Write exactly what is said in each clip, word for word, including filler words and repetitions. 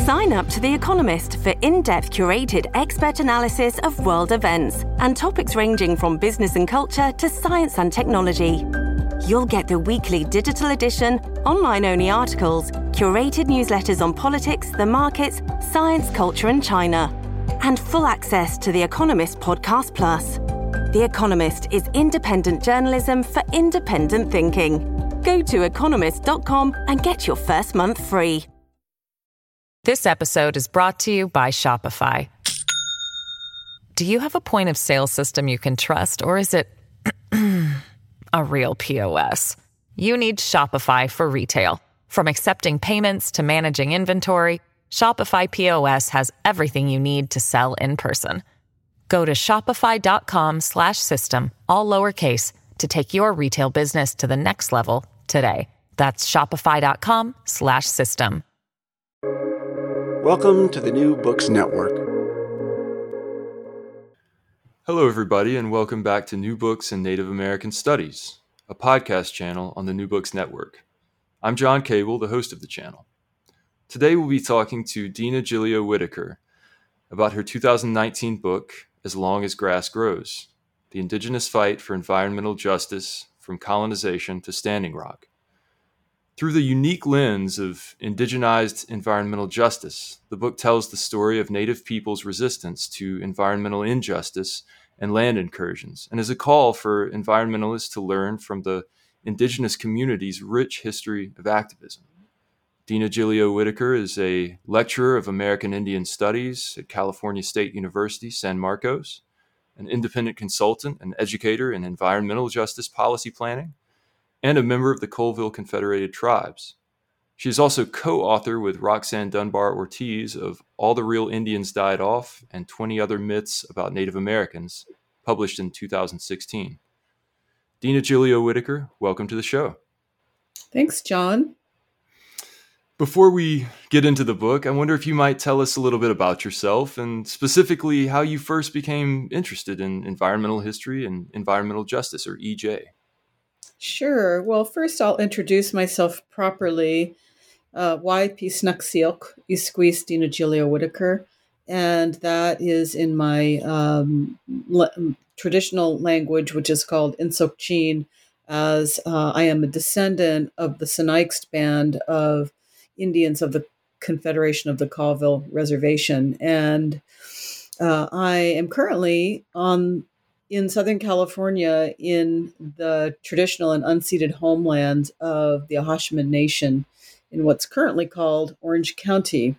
Sign up to The Economist for in-depth curated expert analysis of world events and topics ranging from business and culture to science and technology. You'll get the weekly digital edition, online-only articles, curated newsletters on politics, the markets, science, culture and China, and full access to The Economist Podcast Plus. The Economist is independent journalism for independent thinking. Go to economist dot com and get your first month free. This episode is brought to you by Shopify. Do you have a point of sale system you can trust, or is it a real P O S? You need Shopify for retail. From accepting payments to managing inventory, Shopify P O S has everything you need to sell in person. Go to shopify.com slash system, all lowercase, to take your retail business to the next level today. That's shopify.com slash system. Welcome to the New Books Network. Hello, everybody, and welcome back to New Books in Native American Studies, a podcast channel on the New Books Network. I'm John Cable, the host of the channel. Today, we'll be talking to Dina Gilio Whitaker about her two thousand nineteen book, As Long as Grass Grows, The Indigenous Fight for Environmental Justice from Colonization to Standing Rock. Through the unique lens of indigenized environmental justice, the book tells the story of Native peoples' resistance to environmental injustice and land incursions, and is a call for environmentalists to learn from the indigenous community's rich history of activism. Dina Gilio Whitaker is a lecturer of American Indian Studies at California State University, San Marcos, an independent consultant and educator in environmental justice policy planning, and a member of the Colville Confederated Tribes. She is also co-author with Roxanne Dunbar Ortiz of All the Real Indians Died Off and twenty Other Myths About Native Americans, published in two thousand sixteen. Dina Gilio Whitaker, welcome to the show. Thanks, John. Before we get into the book, I wonder if you might tell us a little bit about yourself and specifically how you first became interested in environmental history and environmental justice, or E J. Sure. Well, first I'll introduce myself properly. Uh, y Pisnaxiok Isquis Dina Gilio Whitaker, and that is in my um, le- traditional language, which is called Insokchin, as uh, I am a descendant of the Sinixt band of Indians of the Confederation of the Colville Reservation. And uh, I am currently on in Southern California in the traditional and unceded homeland of the Ahashiman Nation in what's currently called Orange County.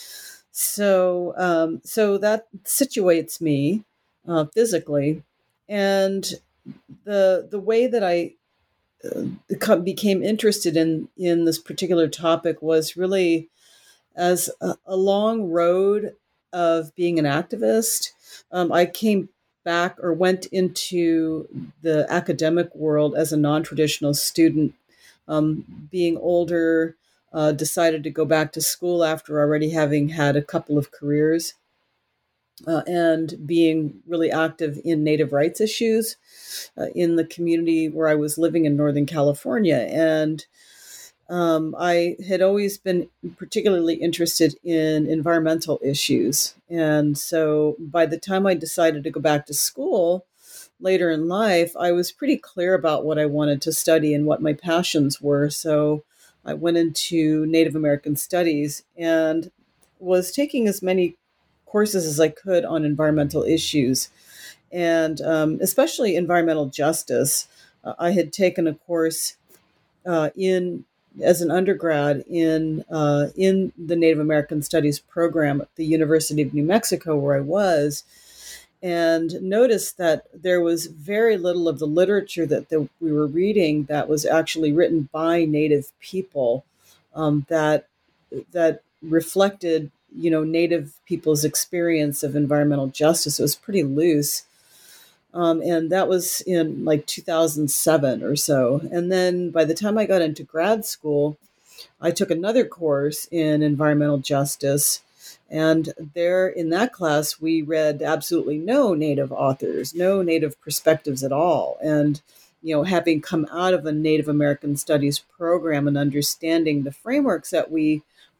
So, um, so that situates me uh, physically. And the the way that I uh, became interested in, in this particular topic was really as a, a long road of being an activist. Um, I came back or went into the academic world as a non-traditional student, um, being older, uh, decided to go back to school after already having had a couple of careers uh, and being really active in Native rights issues uh, in the community where I was living in Northern California. And Um, I had always been particularly interested in environmental issues. And so by the time I decided to go back to school later in life, I was pretty clear about what I wanted to study and what my passions were. So I went into Native American Studies and was taking as many courses as I could on environmental issues, and um, especially environmental justice. Uh, I had taken a course uh, in as an undergrad in uh, in the Native American Studies program at the University of New Mexico, where I was, and noticed that there was very little of the literature that the, we were reading that was actually written by Native people um, that that reflected, you know, Native people's experience of environmental justice. It was pretty loose. Um, and that was in like two thousand seven or so. And then by the time I got into grad school, I took another course in environmental justice. And there in that class, we read absolutely no Native authors, no Native perspectives at all. And, you know, having come out of a Native American Studies program and understanding the frameworks that we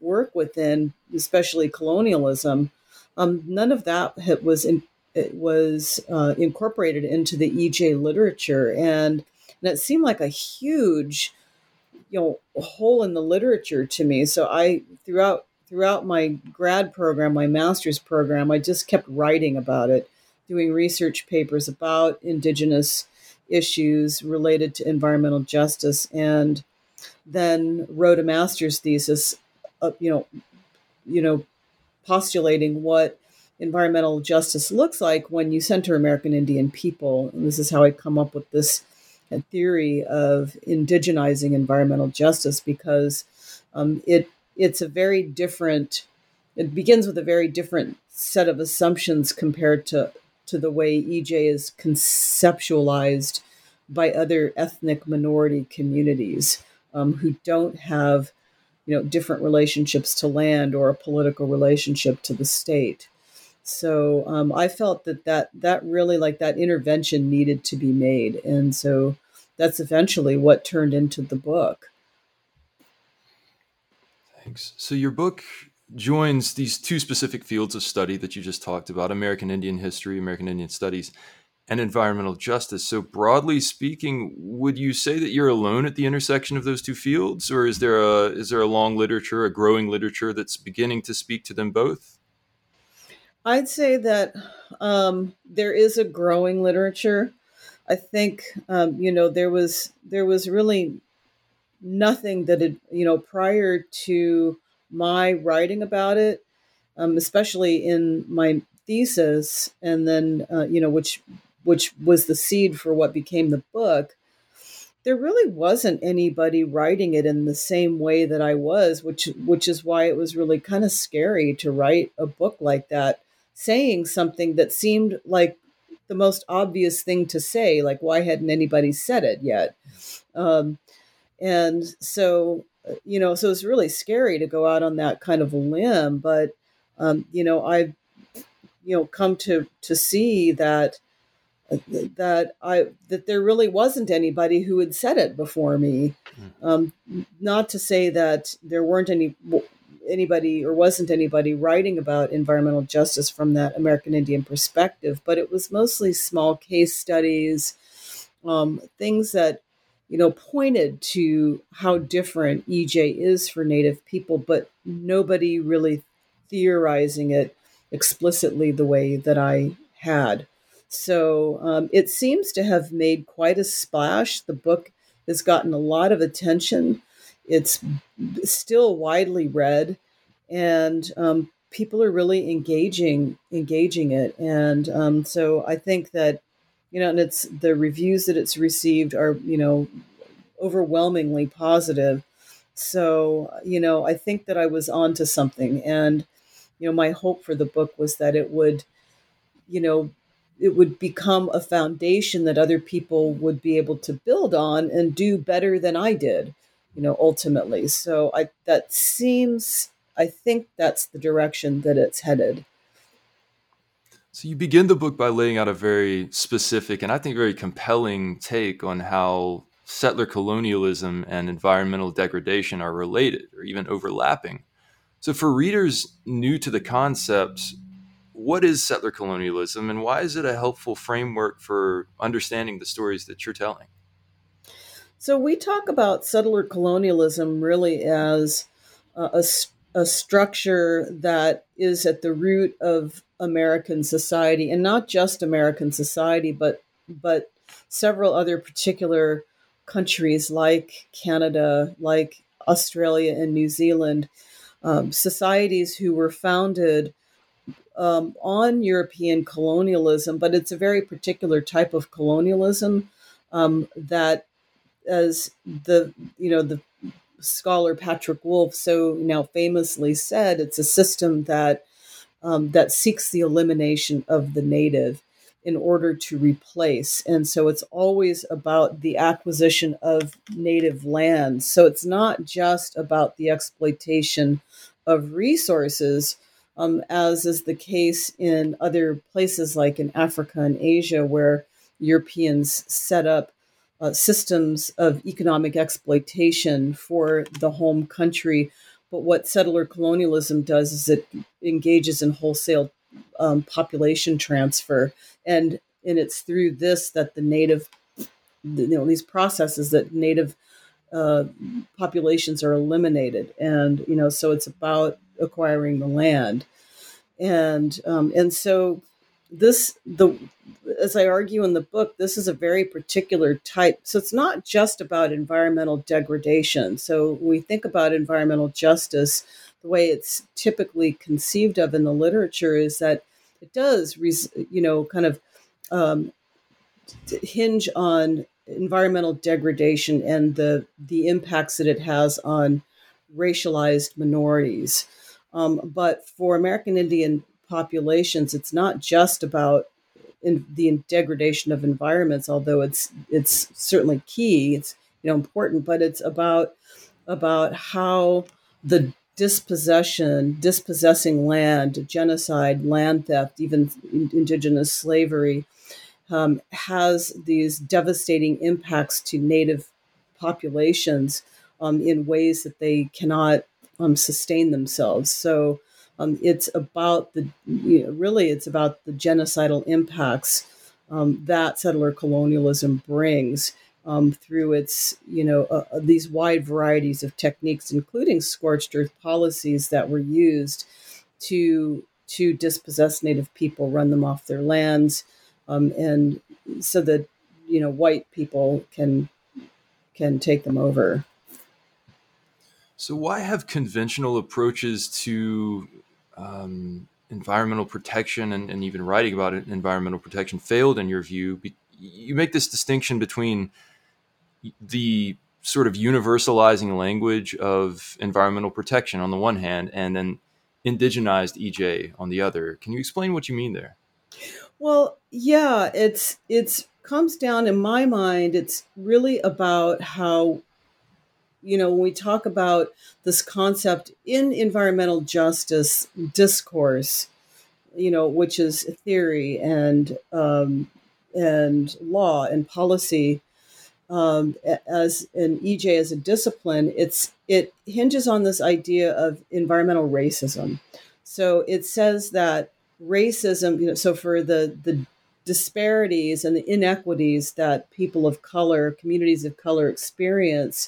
work within, especially colonialism, um, none of that was in, it was uh, incorporated into the E J literature, and and it seemed like a huge, you know, hole in the literature to me. So I throughout throughout my grad program, my master's program, I just kept writing about it, doing research papers about Indigenous issues related to environmental justice, and then wrote a master's thesis, uh, you know, you know, postulating what environmental justice looks like when you center American Indian people. And this is how I come up with this theory of indigenizing environmental justice, because um, it it's a very different. It begins with a very different set of assumptions compared to to the way E J is conceptualized by other ethnic minority communities um, who don't have, you know, different relationships to land or a political relationship to the state. So um, I felt that, that that really, like, that intervention needed to be made. And so that's eventually what turned into the book. Thanks. So your book joins these two specific fields of study that you just talked about: American Indian history, American Indian studies, and environmental justice. So broadly speaking, would you say that you're alone at the intersection of those two fields, or is there a is there a long literature, a growing literature that's beginning to speak to them both? I'd say that um, there is a growing literature. I think um, you know there was there was really nothing that had, you know, prior to my writing about it, um, especially in my thesis, and then uh, you know which which was the seed for what became the book. There really wasn't anybody writing it in the same way that I was, which which is why it was really kind of scary to write a book like that, saying something that seemed like the most obvious thing to say, like, why hadn't anybody said it yet? Um, and so, you know, so it's really scary to go out on that kind of a limb. But, um, you know, I've, you know, come to, to see that, that I, that there really wasn't anybody who had said it before me. Um, not to say that there weren't any, anybody or wasn't anybody writing about environmental justice from that American Indian perspective, but it was mostly small case studies, um, things that, you know, pointed to how different E J is for Native people, but nobody really theorizing it explicitly the way that I had. So um, it seems to have made quite a splash. The book has gotten a lot of attention. It's still widely read, and um, people are really engaging engaging it. And um, so I think that, you know, and it's the reviews that it's received are, you know, overwhelmingly positive. So, you know, I think that I was onto something. And, you know, my hope for the book was that it would, you know, it would become a foundation that other people would be able to build on and do better than I did, you know, ultimately. So I, that seems, I think that's the direction that it's headed. So you begin the book by laying out a very specific and I think very compelling take on how settler colonialism and environmental degradation are related or even overlapping. So for readers new to the concept, what is settler colonialism and why is it a helpful framework for understanding the stories that you're telling? So we talk about settler colonialism really as a, a structure that is at the root of American society, and not just American society, but but several other particular countries like Canada, like Australia and New Zealand, um, societies who were founded um, on European colonialism, but it's a very particular type of colonialism um, that, as the you know the scholar Patrick Wolf so now famously said, it's a system that um, that seeks the elimination of the native in order to replace. And so it's always about the acquisition of native land. So it's not just about the exploitation of resources, um, as is the case in other places like in Africa and Asia, where Europeans set up uh, systems of economic exploitation for the home country. but what settler colonialism does is it engages in wholesale um, population transfer, and and it's through this that the native, you know, these processes that native uh, populations are eliminated, and you know, so it's about acquiring the land, and um, and so this the as I argue in the book, this is a very particular type. So it's not just about environmental degradation. So when we think about environmental justice, the way it's typically conceived of in the literature is that it does, you know, kind of um, hinge on environmental degradation and the the impacts that it has on racialized minorities. Um, but for American Indian populations, it's not just about in the degradation of environments, although it's it's certainly key, it's you know important, but it's about about how the dispossession, dispossessing land, genocide, land theft, even indigenous slavery, um, has these devastating impacts to native populations um, in ways that they cannot um, sustain themselves. So um, it's about the, you know, really it's about the genocidal impacts um, that settler colonialism brings um, through its, you know, uh, these wide varieties of techniques, including scorched earth policies that were used to to dispossess native people, run them off their lands, um, and so that you know white people can can take them over. So why have conventional approaches to um, environmental protection and, and even writing about it, environmental protection failed in your view? Be- you make this distinction between the sort of universalizing language of environmental protection on the one hand and then indigenized E J on the other. Can you explain what you mean there? Well, yeah, it's it's comes down in my mind, it's really about how, you know, when we talk about this concept in environmental justice discourse, you know, which is theory and um, and law and policy, um, as an E J as a discipline, it's it hinges on this idea of environmental racism. So it says that racism, you know, so for the the disparities and the inequities that people of color, communities of color experience,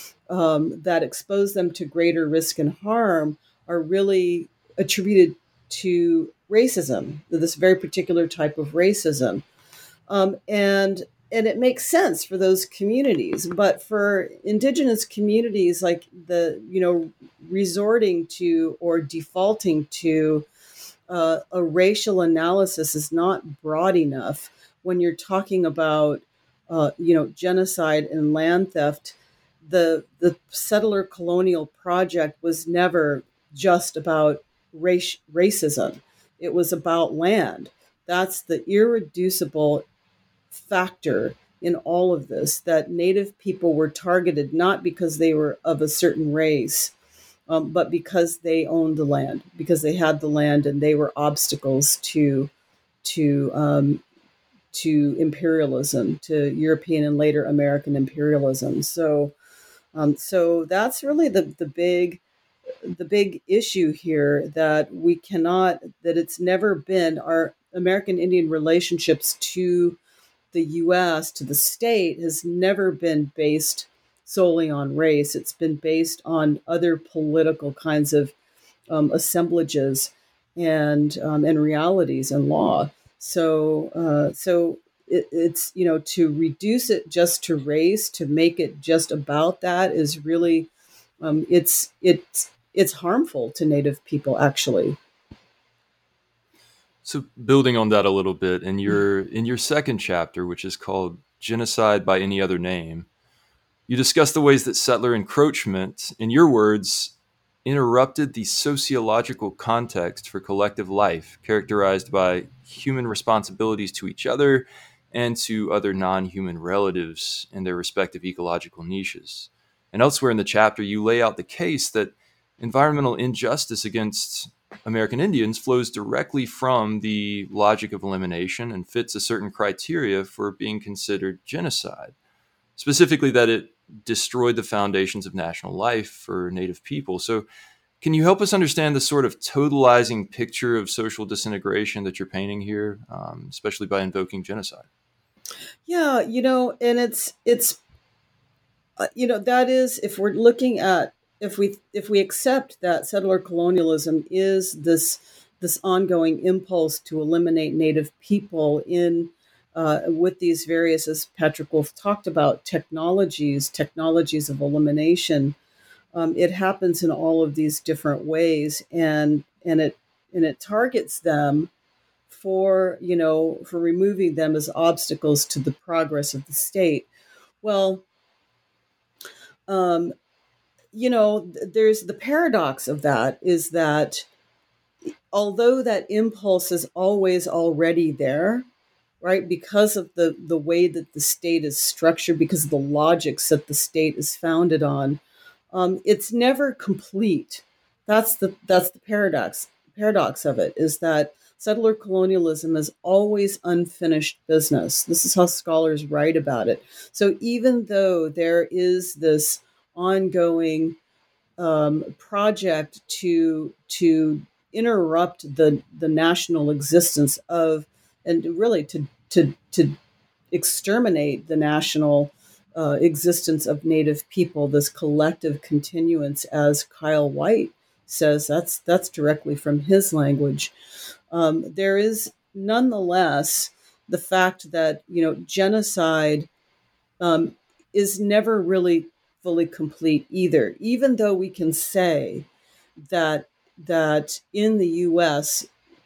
Um, that expose them to greater risk and harm are really attributed to racism, this very particular type of racism. Um, and and it makes sense for those communities, but for indigenous communities, like the, you know, resorting to or defaulting to uh, a racial analysis is not broad enough when you're talking about, uh, you know, genocide and land theft. The the settler colonial project was never just about race, racism. It was about land. That's the irreducible factor in all of this, that Native people were targeted not because they were of a certain race, um, but because they owned the land, because they had the land and they were obstacles to to um, to imperialism, to European and later American imperialism. So Um, so that's really the, the big the big issue here, that we cannot, that it's never been our American Indian relationships to the U S, to the state, has never been based solely on race. It's been based on other political kinds of um, assemblages and um, and realities and law. So uh, so it, it's, you know, to reduce it just to race, to make it just about that, is really um, it's it's it's harmful to Native people, actually. So building on that a little bit, in your in your second chapter, which is called Genocide by Any Other Name, you discuss the ways that settler encroachment, in your words, interrupted the sociological context for collective life, characterized by human responsibilities to each other and to other non-human relatives in their respective ecological niches. And elsewhere in the chapter, you lay out the case that environmental injustice against American Indians flows directly from the logic of elimination and fits a certain criteria for being considered genocide. Specifically, that it destroyed the foundations of national life for Native people. So Can you help us understand the sort of totalizing picture of social disintegration that you're painting here, um, especially by invoking genocide? Yeah, you know, and it's it's uh, you know, that is, if we're looking at, if we if we accept that settler colonialism is this this ongoing impulse to eliminate Native people in uh, with these various, as Patrick Wolf talked about, technologies, technologies of elimination. Um, it happens in all of these different ways, and and it and it targets them for, you know, for removing them as obstacles to the progress of the state. Well, um, you know, there's the paradox of that is that although that impulse is always already there, right, because of the, the way that the state is structured, because of the logics that the state is founded on, um, it's never complete. That's the that's the paradox. Paradox of it is that settler colonialism is always unfinished business. This is how scholars write about it. So even though there is this ongoing um, project to to interrupt the the national existence of, and really to to to exterminate the national uh, existence of Native people, this collective continuance, as Kyle White says, that's that's directly from his language. Um, there is nonetheless the fact that, you know, genocide um, is never really fully complete either, even though we can say that that in the U S,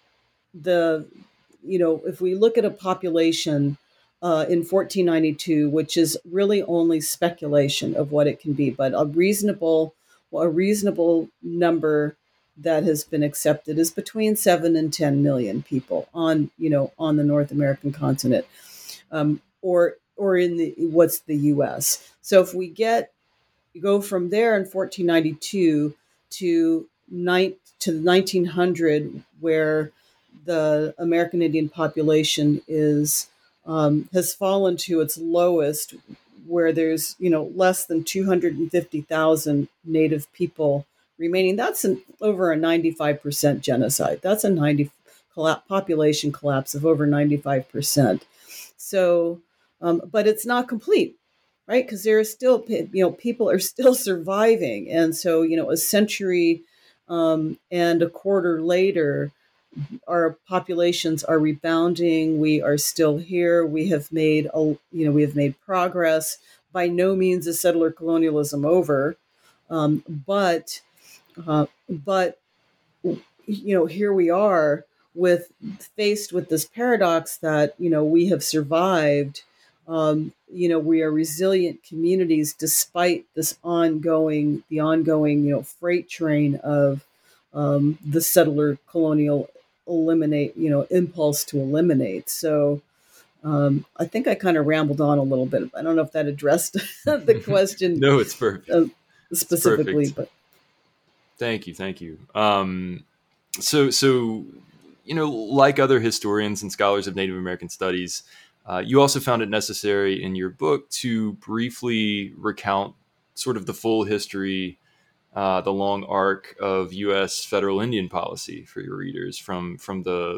the you know, if we look at a population uh, in fourteen ninety-two, which is really only speculation of what it can be, but a reasonable a reasonable number that has been accepted is between seven and ten million people on, you know, on the North American continent, um, or or in the what's the U S. So if we get go from there in fourteen ninety-two to nine to nineteen hundred, where the American Indian population is um, has fallen to its lowest, where there's, you know, less than two hundred fifty thousand Native people remaining. That's an, over a ninety-five percent genocide. That's a ninety colla- population collapse of over ninety-five percent. So, um, but it's not complete, right? Because there are still, you know, people are still surviving, and so, you know, a century um, and a quarter later, our populations are rebounding. We are still here. We have made a, you know, we have made progress. By no means is settler colonialism over, um, but uh, but you know, here we are with faced with this paradox that, you know, we have survived. Um, you know, we are resilient communities despite this ongoing, the ongoing, you know, freight train of um, the settler colonial eliminate, you know, impulse to eliminate. So um, I think I kind of rambled on a little bit. I don't know if that addressed the question. No, it's perfect. Uh, specifically, it's perfect. But thank you, thank you. Um, so, so you know, like other historians and scholars of Native American studies, uh, you also found it necessary in your book to briefly recount sort of the full history, Uh, the long arc of U S federal Indian policy for your readers, from from the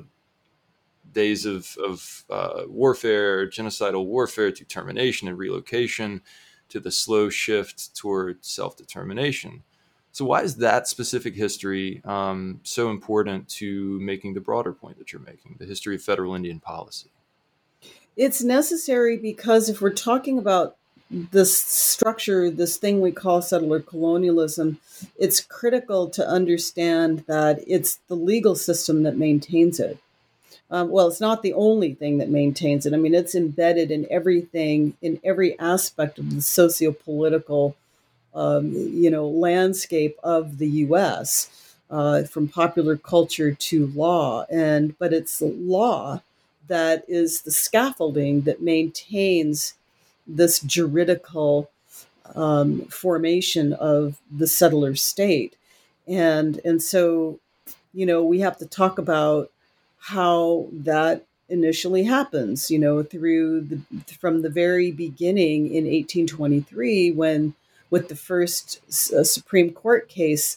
days of, of uh, warfare, genocidal warfare, to termination and relocation, to the slow shift toward self-determination. So why is that specific history um, so important to making the broader point that you're making, the history of federal Indian policy? it's necessary because if we're talking about this structure, this thing we call settler colonialism, it's critical to understand that it's the legal system that maintains it. Um, well, it's not the only thing that maintains it. I mean, it's embedded in everything, in every aspect of the socio-political, um, you know, landscape of the U S, uh, from popular culture to law. And but it's the law that is the scaffolding that maintains this juridical um, formation of the settler state. And, and so, you know, we have to talk about how that initially happens, you know, through the, from the very beginning in eighteen twenty-three, when with the first uh, Supreme Court case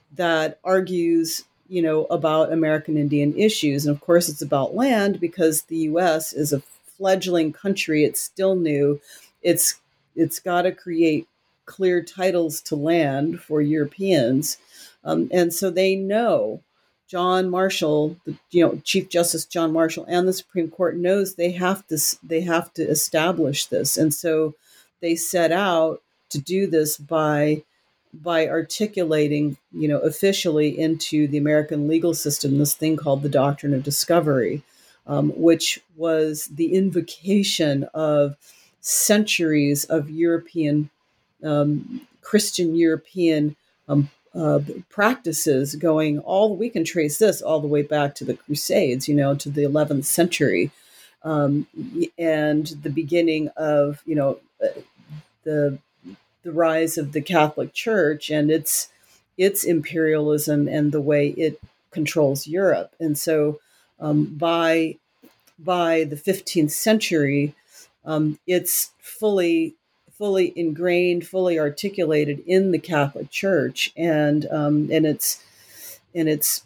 that argues, you know, about American Indian issues. And of course, it's about land because the U S is a fledgling country. It's still new. It's it's got to create clear titles to land for Europeans. Um, and so they know John Marshall, the, you know, Chief Justice John Marshall and the Supreme Court knows they have to they have to establish this. And so they set out to do this by by articulating, you know, officially into the American legal system, this thing called the Doctrine of Discovery, um, which was the invocation of centuries of European, um, Christian European um, uh, practices going all, we can trace this all the way back to the Crusades, you know, to the eleventh century, um, and the beginning of, you know, the the rise of the Catholic Church and its its imperialism and the way it controls Europe. And so um, by by the fifteenth century, um, it's fully fully ingrained, fully articulated in the Catholic Church, and um, and its and its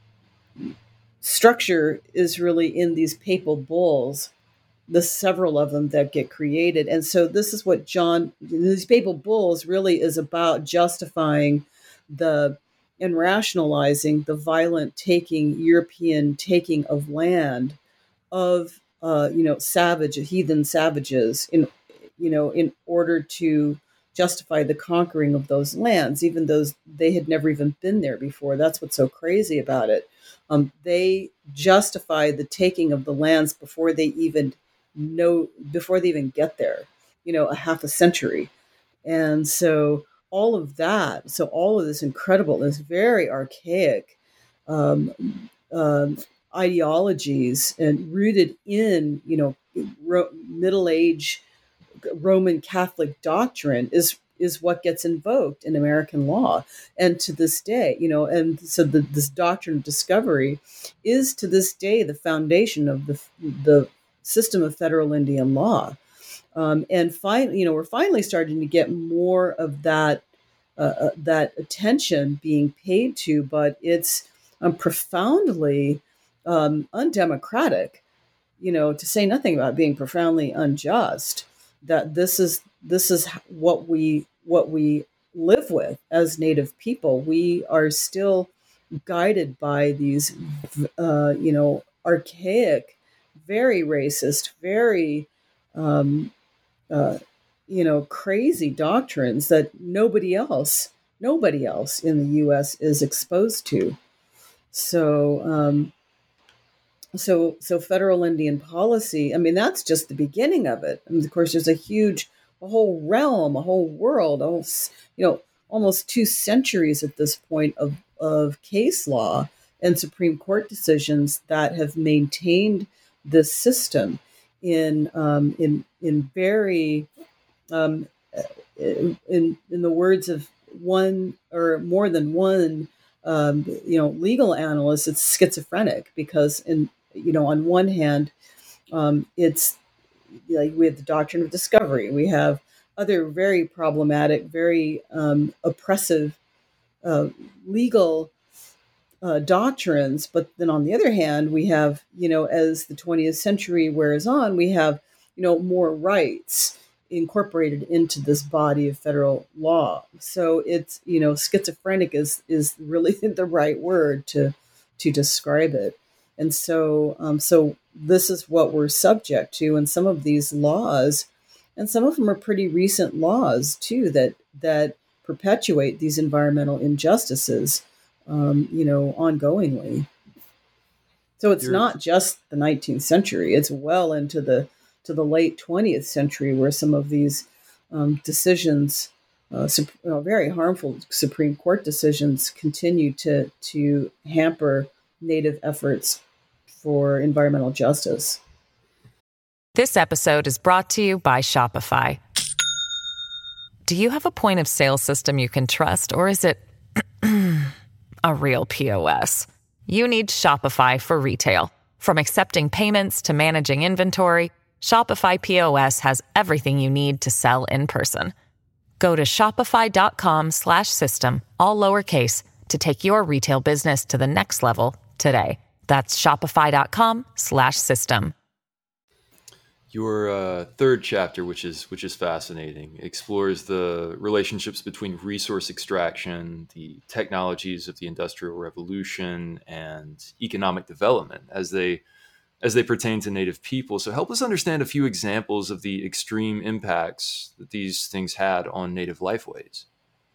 structure is really in these papal bulls, the several of them that get created. And so this is what John, these papal bulls really is about, justifying the and rationalizing the violent taking, European taking of land of, uh, you know, savage, heathen savages in, you know, in order to justify the conquering of those lands, even though they had never even been there before. That's what's so crazy about it. Um, they justify the taking of the lands before they even know, before they even get there, you know, a half a century. And so all of that, so all of this incredible, this very archaic um, um, ideologies and rooted in, you know, ro- Middle Age Roman Catholic doctrine is is what gets invoked in American law. And to this day, you know, and so the, this doctrine of discovery is to this day the foundation of the the system of federal Indian law. Um, and finally, you know, we're finally starting to get more of that uh, uh, that attention being paid to, but it's um, profoundly um, undemocratic, you know, to say nothing about being profoundly unjust. That this is this is what we what we live with as Native people. We are still guided by these, uh, you know, archaic, very racist, very, um, uh, you know, crazy doctrines that nobody else, nobody else in the U S is exposed to. So, um, so, so federal Indian policy. I mean, that's just the beginning of it. And of course, there's a huge, a whole realm, a whole world, almost, you know, almost two centuries at this point of of case law and Supreme Court decisions that have maintained this system in um, in in very um, in in the words of one or more than one um, you know legal analyst, it's schizophrenic because in you know on one hand um, it's like we have the doctrine of discovery, we have other very problematic, very um, oppressive uh, legal Uh, doctrines, but then on the other hand, we have, you know, as the twentieth century wears on, we have, you know, more rights incorporated into this body of federal law. So it's, you know, schizophrenic is is really the right word to to describe it. And so, um, so this is what we're subject to, and some of these laws, and some of them are pretty recent laws too, that that perpetuate these environmental injustices. Um, you know, ongoingly. So it's You're, not just the nineteenth century; it's well into the to the late twentieth century, where some of these um, decisions, uh, su- you know, very harmful Supreme Court decisions, continue to to hamper Native efforts for environmental justice. This episode is brought to you by Shopify. Do you have a point of sale system you can trust, or is it a real P O S? You need Shopify for retail. From accepting payments to managing inventory, Shopify P O S has everything you need to sell in person. Go to shopify.com slash system, all lowercase, to take your retail business to the next level today. That's shopify.com slash system. Your uh, third chapter, which is which is fascinating, explores the relationships between resource extraction, the technologies of the Industrial Revolution, and economic development as they as they pertain to Native people. So help us understand a few examples of the extreme impacts that these things had on Native lifeways.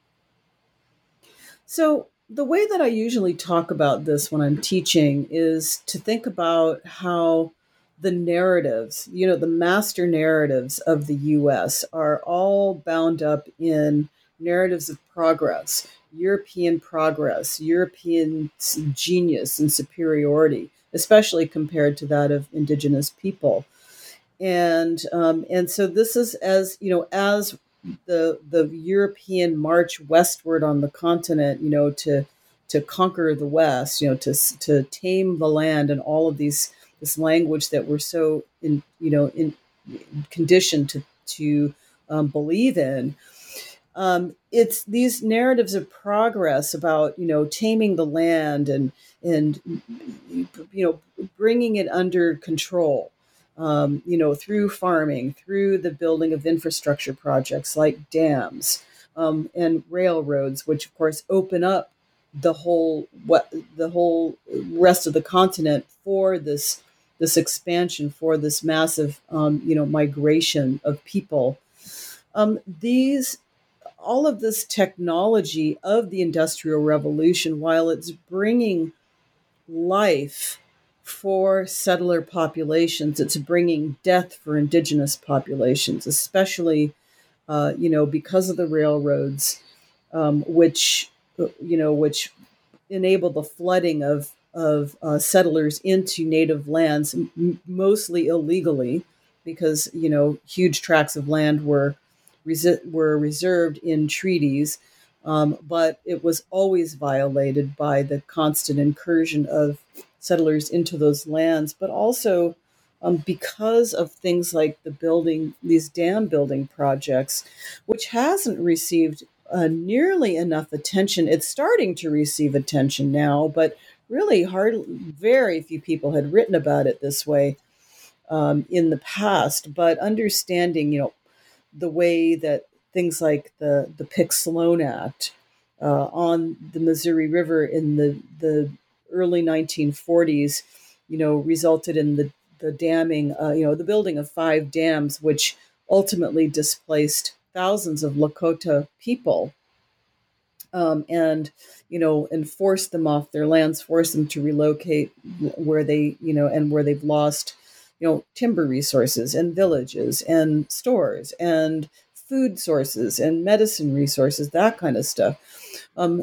So the way that I usually talk about this when I'm teaching is to think about how the narratives, you know, the master narratives of the U S are all bound up in narratives of progress, European progress, European genius and superiority, especially compared to that of indigenous people. And um, and so this is as, you know, as the the European march westward on the continent, you know, to to conquer the West, you know, to to tame the land and all of these this language that we're so in, you know, in conditioned to to um, believe in. Um, it's these narratives of progress about, you know, taming the land and and you know bringing it under control. Um, you know, through farming, through the building of infrastructure projects like dams um, and railroads, which of course open up the whole what the whole rest of the continent for this this expansion, for this massive um, you know migration of people. Um, these all of this technology of the Industrial Revolution, while it's bringing life for settler populations, it's bringing death for indigenous populations, especially, uh, you know, because of the railroads, um, which, you know, which enable the flooding of of uh, settlers into native lands, m- mostly illegally, because you know huge tracts of land were res- were reserved in treaties. Um, but it was always violated by the constant incursion of settlers into those lands, but also um, because of things like the building, these dam building projects, which hasn't received uh, nearly enough attention. It's starting to receive attention now, but really hard, very few people had written about it this way um, in the past. But understanding, you know, the way that things like the, the Pick-Sloan Act uh, on the Missouri River in the, the early nineteen forties, you know, resulted in the, the damming, uh, you know, the building of five dams, which ultimately displaced thousands of Lakota people um, and, you know, and forced them off their lands, forced them to relocate where they, you know, and where they've lost, you know, timber resources and villages and stores and food sources and medicine resources, that kind of stuff. Um,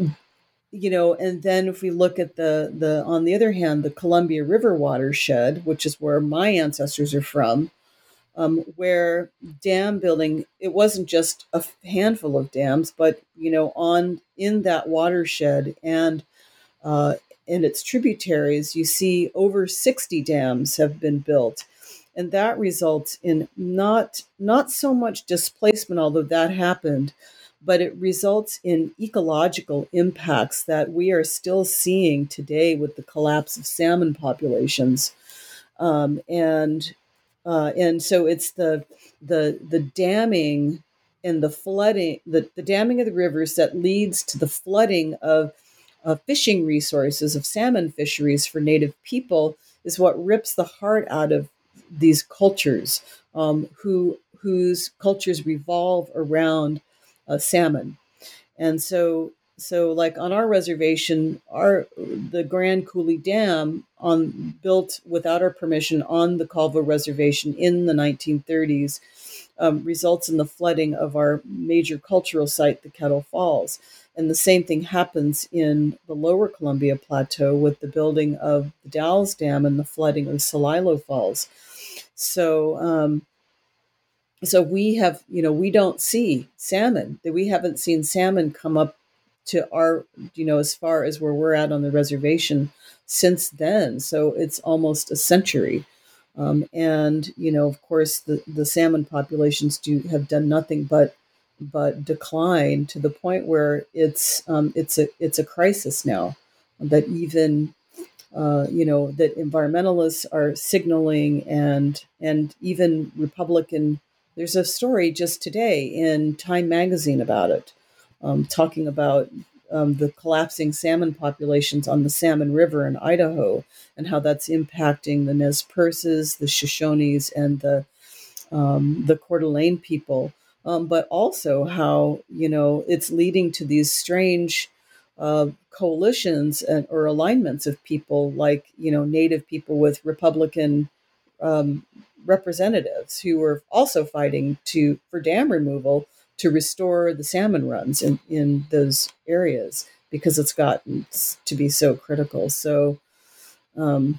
you know, and then if we look at the, the, on the other hand, the Columbia River watershed, which is where my ancestors are from, um, where dam building, it wasn't just a handful of dams, but, you know, on in that watershed and uh, in its tributaries, you see over sixty dams have been built. And that results in not not so much displacement, although that happened, but it results in ecological impacts that we are still seeing today with the collapse of salmon populations. Um, and uh, and so it's the the the damming and the flooding, the, the damming of the rivers that leads to the flooding of, of fishing resources, of salmon fisheries for Native people, is what rips the heart out of these cultures, um, who whose cultures revolve around uh, salmon. And so, so like on our reservation, our the Grand Coulee Dam, on built without our permission on the Colville Reservation in the nineteen thirties, um, results in the flooding of our major cultural site, the Kettle Falls. And the same thing happens in the Lower Columbia Plateau with the building of the Dalles Dam and the flooding of Celilo Falls. So, um, so we have, you know, we don't see salmon. We haven't seen salmon come up to our, you know, as far as where we're at on the reservation since then. So it's almost a century. Um, and, you know, of course, the, the salmon populations do have done nothing but but decline to the point where it's um, it's a it's a crisis now. That even uh, you know that environmentalists are signaling, and and even Republican. There's a story just today in Time magazine about it, um, talking about um, the collapsing salmon populations on the Salmon River in Idaho, and how that's impacting the Nez Perces, the Shoshones, and the um, the Coeur d'Alene people, um, but also how you know it's leading to these strange uh, coalitions and, or alignments of people, like you know Native people with Republican um, representatives who are also fighting to for dam removal to restore the salmon runs in, in those areas because it's gotten to be so critical. So. Um,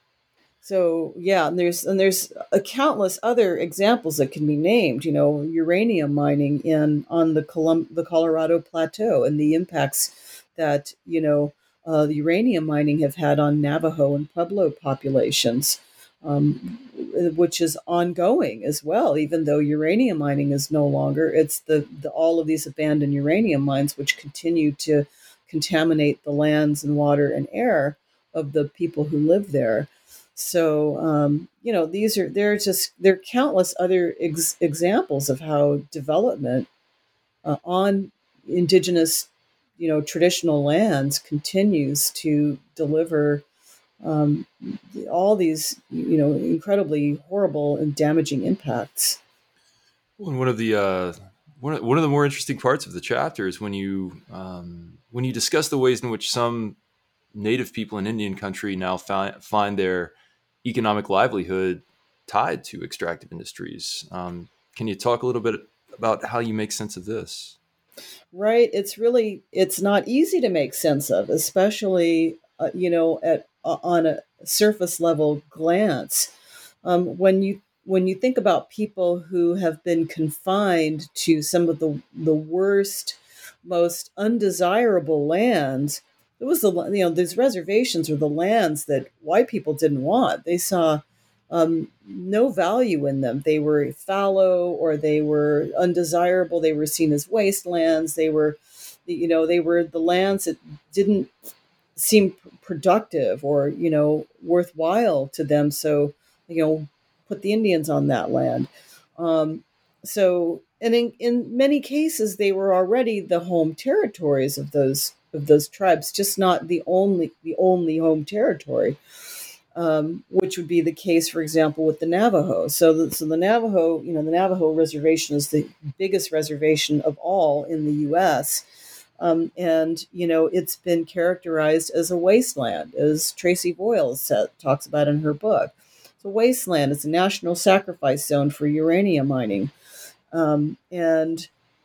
So yeah, and there's and there's a countless other examples that can be named. You know, uranium mining in on the Colum- the Colorado Plateau and the impacts that you know uh, the uranium mining have had on Navajo and Pueblo populations, um, which is ongoing as well. Even though uranium mining is no longer, it's the, the all of these abandoned uranium mines which continue to contaminate the lands and water and air of the people who live there. So, um, you know, these are, there are just, there are countless other ex- examples of how development uh, on indigenous, you know, traditional lands continues to deliver um, all these, you know, incredibly horrible and damaging impacts. Well, and one of the, uh, one of, one of the more interesting parts of the chapter is when you, um, when you discuss the ways in which some Native people in Indian country now fi- find their economic livelihood tied to extractive industries. Um, can you talk a little bit about how you make sense of this? Right. It's really, it's not easy to make sense of, especially, uh, you know, at uh, on a surface level glance. Um, when you when you think about people who have been confined to some of the the worst, most undesirable lands, it was the you know these reservations were the lands that white people didn't want. They saw um, no value in them. They were fallow, or they were undesirable. They were seen as wastelands. They were, you know, they were the lands that didn't seem productive or you know worthwhile to them. So you know, put the Indians on that land. Um, so, and in, in many cases, they were already the home territories of those of those tribes, just not the only the only home territory. Um, which would be the case, for example, with the Navajo. So, the, so the Navajo, you know, the Navajo reservation is the biggest reservation of all in the U S. Um, and you know, it's been characterized as a wasteland, as Tracy Boyle said, talks about in her book. It's a wasteland. It's a national sacrifice zone for uranium mining, um, and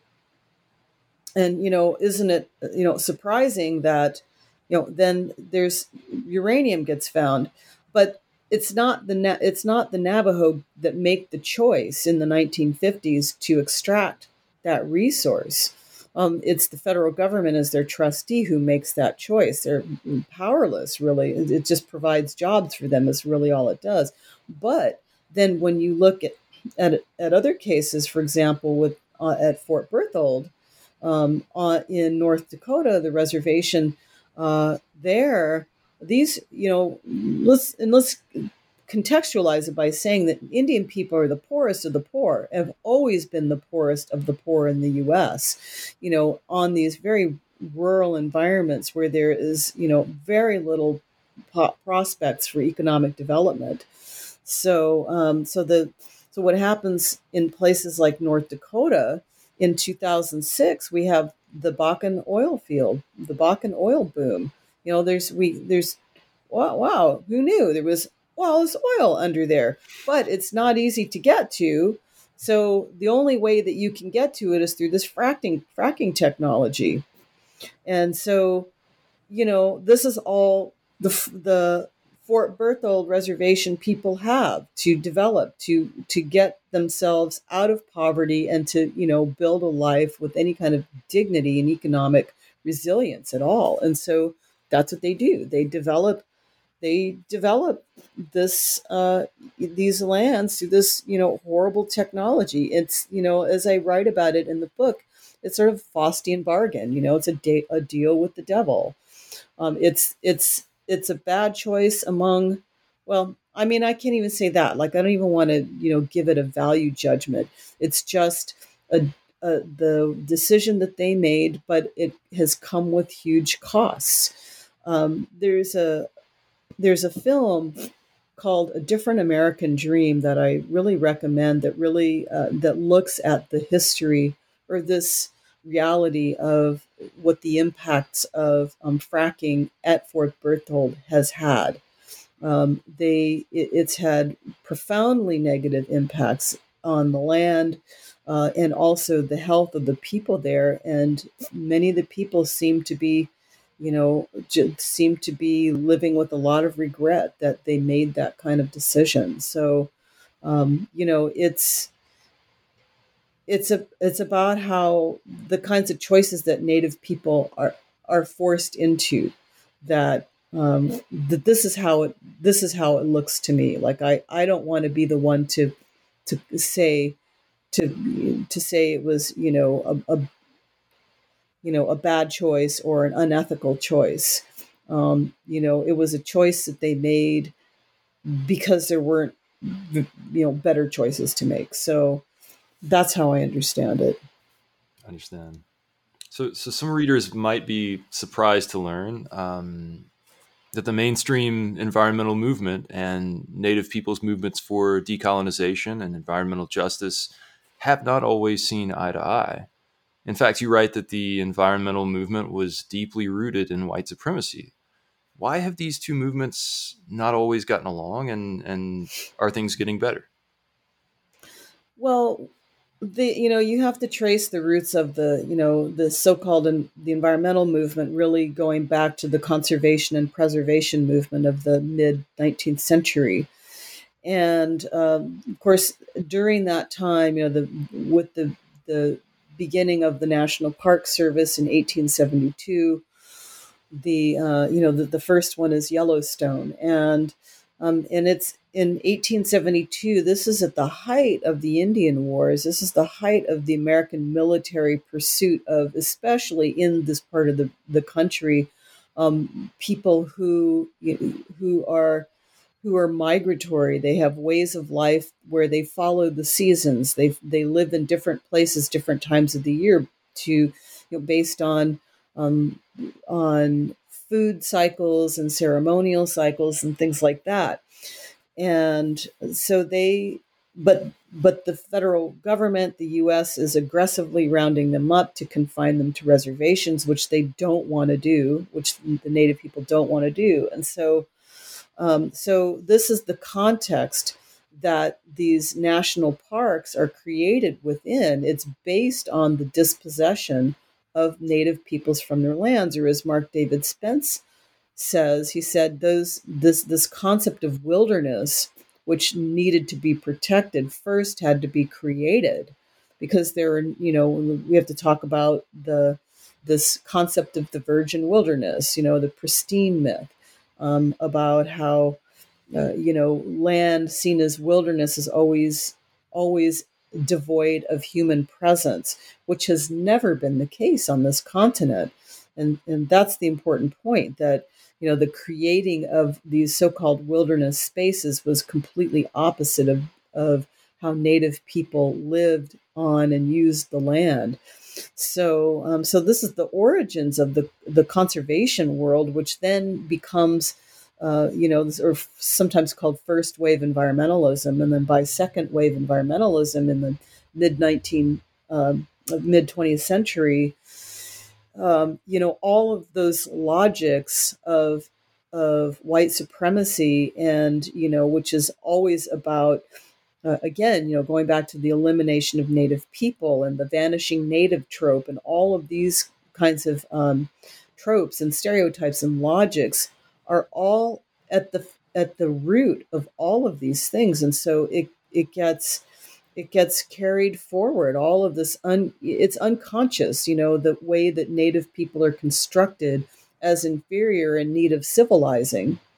and you know, isn't it you know surprising that you know then there's uranium gets found, but it's not the Na- it's not the Navajo that make the choice in the nineteen fifties to extract that resource. Um, it's the federal government as their trustee who makes that choice. They're powerless, really. It just provides jobs for them. Is really all it does. But then when you look at at, at other cases, for example, with uh, at Fort Berthold, um, uh, in North Dakota, the reservation uh, there, these, you know, let's and let's contextualize it by saying that Indian people are the poorest of the poor, have always been the poorest of the poor in the U S, you know, on these very rural environments where there is, you know, very little po- prospects for economic development. So, um, so the so what happens in places like North Dakota in two thousand six, we have the Bakken oil field, the Bakken oil boom. You know, there's we there's wow, wow, who knew there was well, there's oil under there, but it's not easy to get to. So the only way that you can get to it is through this fracking fracking technology. And so, you know, this is all the the Fort Berthold reservation people have to develop to to get themselves out of poverty and to, you know, build a life with any kind of dignity and economic resilience at all. And so that's what they do. They develop they developed this uh, these lands through this, you know, horrible technology. It's, you know, as I write about it in the book, it's sort of Faustian bargain. You know, it's a, de- a deal with the devil. Um, it's it's it's a bad choice among, well, I mean, I can't even say that. Like, I don't even want to, you know, give it a value judgment. It's just a, a the decision that they made, but it has come with huge costs. Um, there's a there's a film called A Different American Dream that I really recommend, that really uh, that looks at the history, or this reality of what the impacts of um, fracking at Fort Berthold has had. Um, they it, it's had profoundly negative impacts on the land, uh, and also the health of the people there. And many of the people seem to be, you know, just seem to be living with a lot of regret that they made that kind of decision. So, um, you know, it's it's a it's about how the kinds of choices that Native people are are forced into, that um, that this is how it this is how it looks to me. Like, I, I don't want to be the one to to say to to say it was, you know, a, a you know a bad choice or an unethical choice. Um, you know, it was a choice that they made because there weren't, you know, better choices to make. So that's how I understand it. I understand. So, so some readers might be surprised to learn um, that the mainstream environmental movement and Native peoples' movements for decolonization and environmental justice have not always seen eye to eye. In fact, you write that the environmental movement was deeply rooted in white supremacy. Why have these two movements not always gotten along, and, and are things getting better? Well, the you know you have to trace the roots of the you know the so-called in, the environmental movement really going back to the conservation and preservation movement of the mid nineteenth century. And um, of course, during that time, you know, the with the the beginning of the National Park Service in eighteen seventy-two, the uh, you know the, the first one is Yellowstone, and um, and it's in eighteen seventy-two. This is at the height of the Indian Wars. This is the height of the American military pursuit of, especially in this part of the the country, um, people who who are who are migratory. They have ways of life where they follow the seasons. They they live in different places, different times of the year, to you know, based on um, on food cycles and ceremonial cycles and things like that. And so they, but but the federal government, the U S, is aggressively rounding them up to confine them to reservations, which they don't want to do, which the Native people don't want to do. And so Um, so this is the context that these national parks are created within. It's based on the dispossession of Native peoples from their lands, or as Mark David Spence says, he said those this this concept of wilderness, which needed to be protected, first had to be created, because there are, you know, we have to talk about the this concept of the virgin wilderness, you know, the pristine myth. Um, about how, uh, you know, land seen as wilderness is always, always devoid of human presence, which has never been the case on this continent. And, and that's the important point, that, you know, the creating of these so-called wilderness spaces was completely opposite of, of how Native people lived on and used the land. So, um, so this is the origins of the the conservation world, which then becomes, uh, you know, or sometimes called first wave environmentalism, and then by second wave environmentalism in the mid nineteen um, mid twentieth century. Um, you know, all of those logics of of white supremacy, and you know, which is always about, Uh, again, you know, going back to the elimination of Native people and the vanishing Native trope, and all of these kinds of um, tropes and stereotypes and logics are all at the at the root of all of these things, and so it it gets it gets carried forward. All of this, un, it's unconscious, you know, the way that Native people are constructed as inferior in need of civilizing.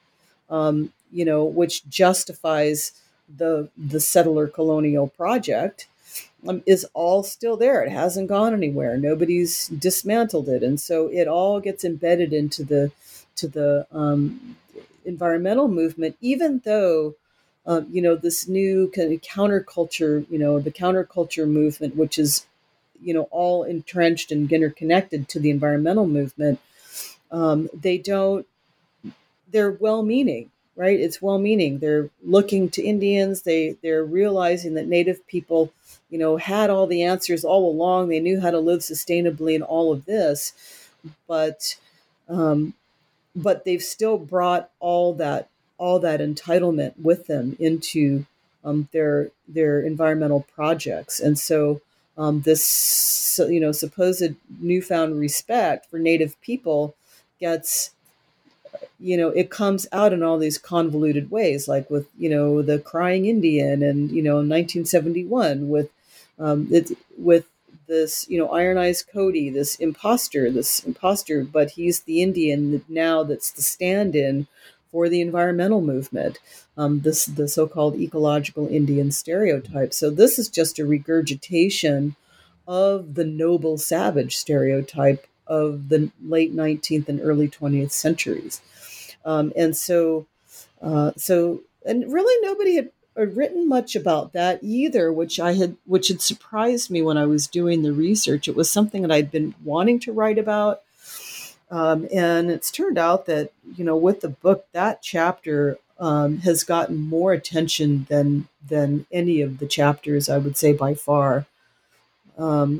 um, you know, which justifies the the settler colonial project, um, is all still there. It hasn't gone anywhere. Nobody's dismantled it, and so it all gets embedded into the to the um, environmental movement, even though. Um, you know, this new kind of counterculture, you know, the counterculture movement, which is, you know, all entrenched and interconnected to the environmental movement. Um, they don't, they're well-meaning, right? It's well-meaning. They're looking to Indians. They, they're realizing that Native people, you know, had all the answers all along. They knew how to live sustainably in all of this, but, um, but they've still brought all that all that entitlement with them into um, their their environmental projects, and so um, this you know supposed newfound respect for Native people gets you know it comes out in all these convoluted ways, like with you know the crying Indian, and you know nineteen seventy-one with um, it with this you know Iron Eyes Cody, this imposter, this imposter, but he's the Indian now that's the stand-in for the environmental movement, um, this the so-called ecological Indian stereotype. So this is just a regurgitation of the noble savage stereotype of the late nineteenth and early twentieth centuries. Um, and so, uh, so, and really nobody had, had written much about that either, which I had, which had surprised me when I was doing the research. It was something that I'd been wanting to write about. Um, and it's turned out that, you know, with the book, that chapter um, has gotten more attention than than any of the chapters, I would say, by far. Um,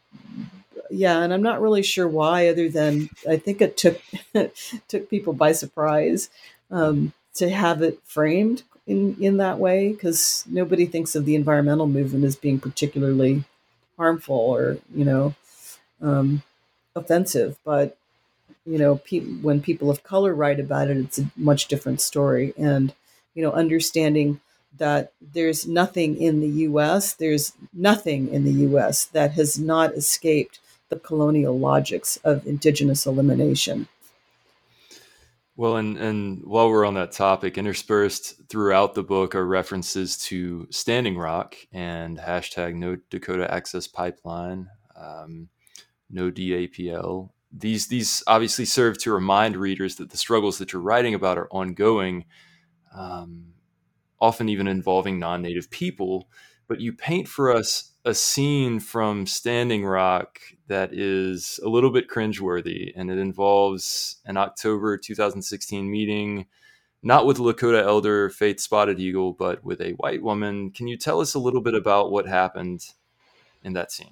yeah, and I'm not really sure why, other than I think it took took people by surprise um, to have it framed in, in that way, because nobody thinks of the environmental movement as being particularly harmful or, you know, um, offensive, but you know, pe- when people of color write about it, it's a much different story. And, you know, understanding that there's nothing in the U S, there's nothing in the U S that has not escaped the colonial logics of indigenous elimination. Well, and, and while we're on that topic, interspersed throughout the book are references to Standing Rock and hashtag No Dakota Access Pipeline, um, No D A P L. These these obviously serve to remind readers that the struggles that you're writing about are ongoing, um, often even involving non-native people. But you paint for us a scene from Standing Rock that is a little bit cringeworthy, and it involves an October two thousand sixteen meeting, not with Lakota elder Faith Spotted Eagle, but with a white woman. Can you tell us a little bit about what happened in that scene?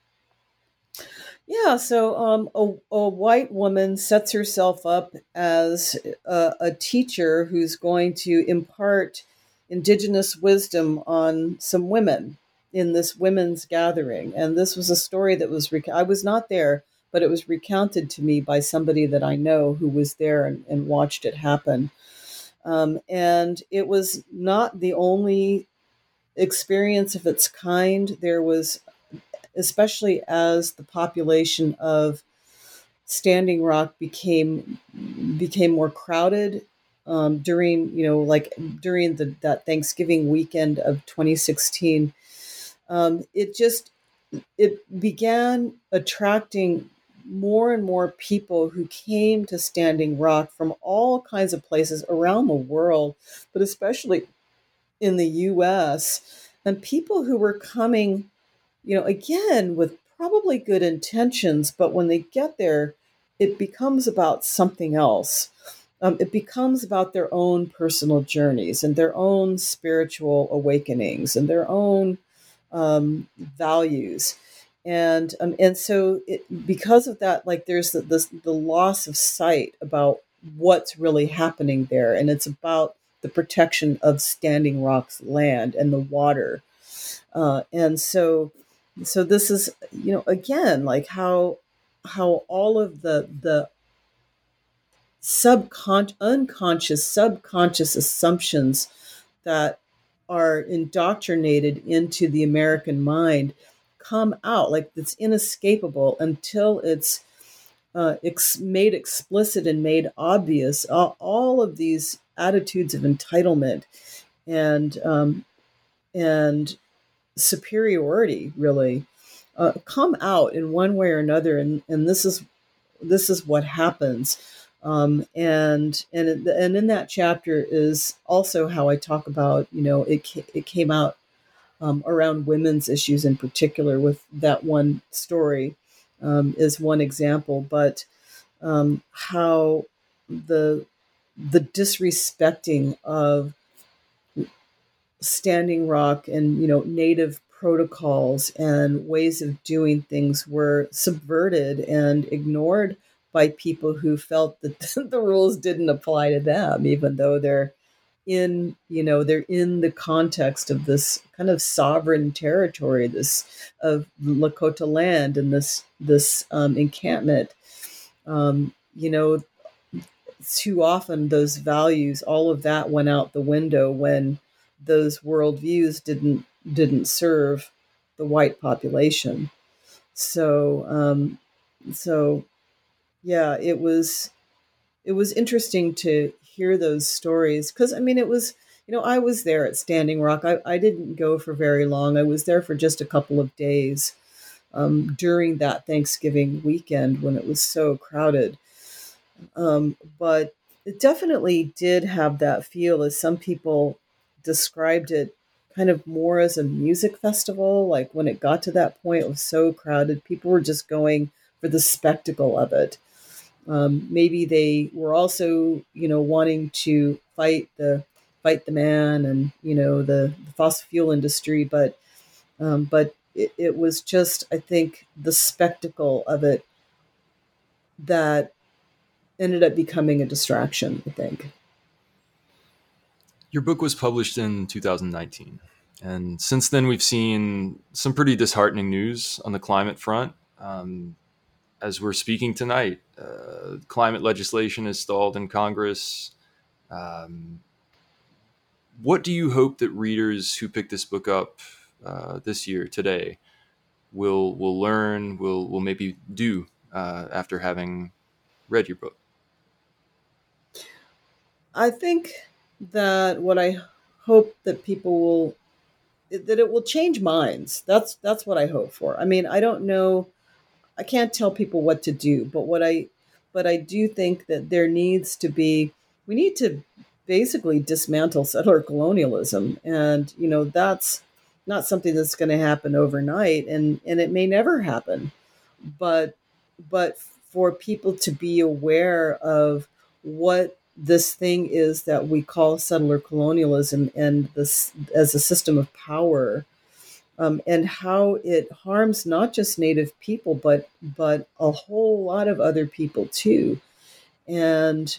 Yeah, so um, a, a white woman sets herself up as a, a teacher who's going to impart indigenous wisdom on some women in this women's gathering. And this was a story that was, rec- I was not there, but it was recounted to me by somebody that I know who was there and, and watched it happen. Um, and it was not the only experience of its kind. There was, especially as the population of Standing Rock became became more crowded um, during, you know, like during the that Thanksgiving weekend of twenty sixteen, um, it just it began attracting more and more people who came to Standing Rock from all kinds of places around the world, but especially in the U S, and people who were coming, you know, again, with probably good intentions, but when they get there, it becomes about something else. Um, it becomes about their own personal journeys and their own spiritual awakenings and their own um, values. And um, and so it, because of that, like there's the, the the loss of sight about what's really happening there. And it's about the protection of Standing Rock's land and the water. Uh, and so So this is, you know, again, like how how all of the the subconscious, unconscious, subconscious assumptions that are indoctrinated into the American mind come out, like it's inescapable until it's uh, ex- made explicit and made obvious. All, all of these attitudes of entitlement and um, and superiority really uh, come out in one way or another, and and this is this is what happens. Um, and and and in that chapter is also how I talk about, you know, it it came out um, around women's issues in particular with that one story um, is one example, but um, how the the disrespecting of Standing Rock and, you know, native protocols and ways of doing things were subverted and ignored by people who felt that the rules didn't apply to them, even though they're in, you know, they're in the context of this kind of sovereign territory, this of Lakota land and this this um, encampment. Um, you know, too often those values, all of that went out the window when those worldviews didn't didn't serve the white population. So, um, so yeah, it was it was interesting to hear those stories because I mean, it was, you know, I was there at Standing Rock. I, I didn't go for very long. I was there for just a couple of days um, during that Thanksgiving weekend when it was so crowded. Um, but it definitely did have that feel, as some people described it, kind of more as a music festival. Like when it got to that point, it was so crowded. People were just going for the spectacle of it. Um, maybe they were also, you know, wanting to fight the fight the man and, you know, the, the fossil fuel industry. But um, but it, it was just, I think, the spectacle of it that ended up becoming a distraction, I think. Your book was published in two thousand nineteen, and since then we've seen some pretty disheartening news on the climate front. Um, as we're speaking tonight, uh, climate legislation is stalled in Congress. Um, what do you hope that readers who pick this book up uh, this year, today, will will learn, will will maybe do uh, after having read your book? I think that what I hope that people will, that it will change minds. That's that's what I hope for. I mean, I don't know, I can't tell people what to do, but what I, but I do think that there needs to be, we need to basically dismantle settler colonialism, and you know that's not something that's going to happen overnight, and and it may never happen, but but for people to be aware of what this thing is that we call settler colonialism and this as a system of power, um, and how it harms not just Native people, but but a whole lot of other people too. And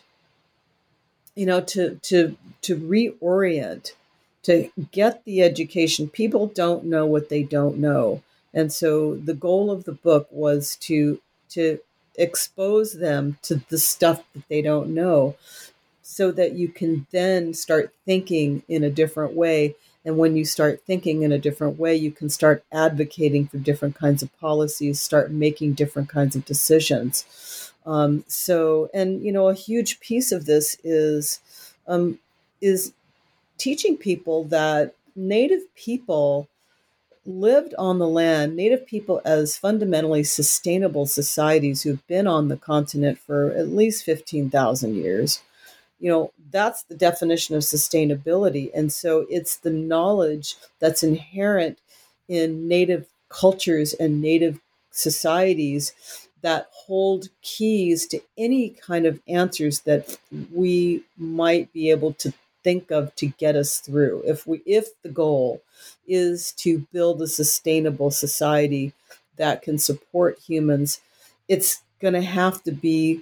you know, to to to reorient, to get the education. People don't know what they don't know, and so the goal of the book was to to expose them to the stuff that they don't know, so that you can then start thinking in a different way. And when you start thinking in a different way, you can start advocating for different kinds of policies, start making different kinds of decisions. Um, so, and, you know, a huge piece of this is, um, is teaching people that Native people lived on the land, Native people as fundamentally sustainable societies who've been on the continent for at least fifteen thousand years. You know, that's the definition of sustainability. And so it's the knowledge that's inherent in Native cultures and Native societies that hold keys to any kind of answers that we might be able to think of to get us through. If we, if the goal is to build a sustainable society that can support humans, it's going to have to be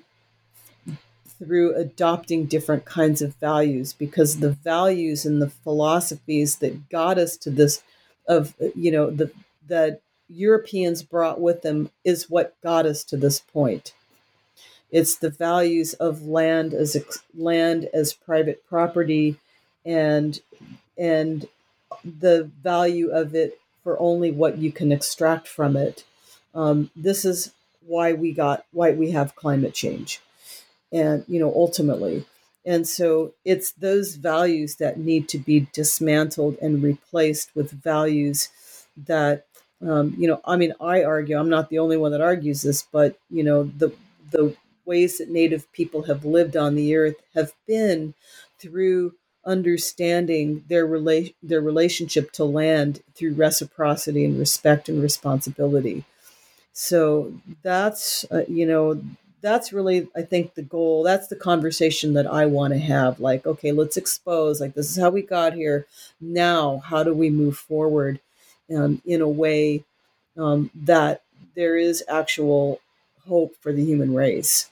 through adopting different kinds of values, because the values and the philosophies that got us to this, of, you know, the that Europeans brought with them, is what got us to this point. It's the values of land as land as private property, and and the value of it for only what you can extract from it. Um, this is why we got why we have climate change. And, you know, ultimately. And so it's those values that need to be dismantled and replaced with values that, um, you know, I mean, I argue, I'm not the only one that argues this, but, you know, the, the ways that Native people have lived on the earth have been through understanding their rela- their relationship to land through reciprocity and respect and responsibility. So that's, uh, you know, that's really, I think, the goal. That's the conversation that I want to have. Like, okay, let's expose, like, this is how we got here. Now, how do we move forward um, in a way um, that there is actual hope for the human race?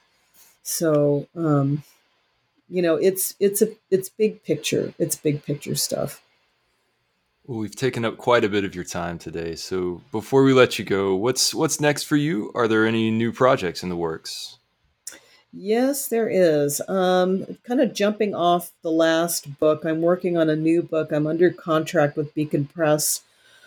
So, um, you know, it's it's a it's big picture. It's big picture stuff. Well, we've taken up quite a bit of your time today. So before we let you go, what's what's next for you? Are there any new projects in the works? Yes, there is. Um, kind of jumping off the last book, I'm working on a new book. I'm under contract with Beacon Press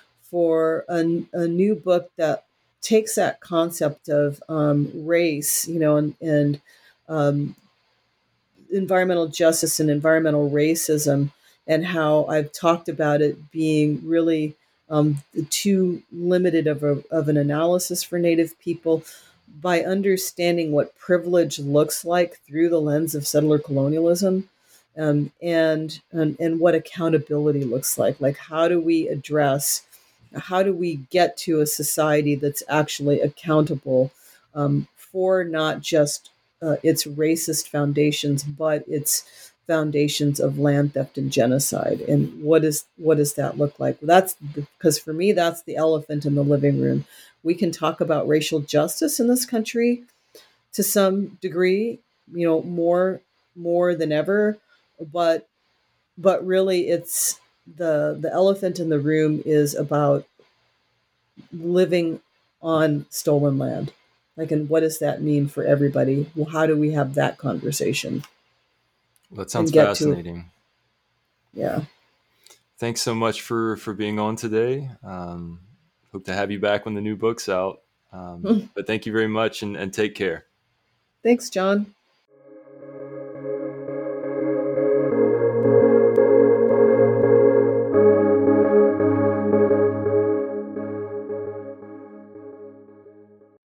for a, a new book that takes that concept of um, race, you know, and, and um, environmental justice and environmental racism, and how I've talked about it being really um, too limited of, a, of an analysis for Native people, by understanding what privilege looks like through the lens of settler colonialism, um, and, and and what accountability looks like. Like, how do we address, how do we get to a society that's actually accountable um, for not just uh, its racist foundations, but its foundations of land theft and genocide? And what is what does that look like? That's because for me, that's the elephant in the living room. We can talk about racial justice in this country to some degree, you know, more more than ever, but but really, it's the the elephant in the room is about living on stolen land. Like, and what does that mean for everybody? Well, how do we have that conversation? Well, that sounds And get to, fascinating. yeah. Thanks so much for for being on today. Um, hope to have you back when the new book's out. Um, but thank you very much, and, and take care. Thanks, John.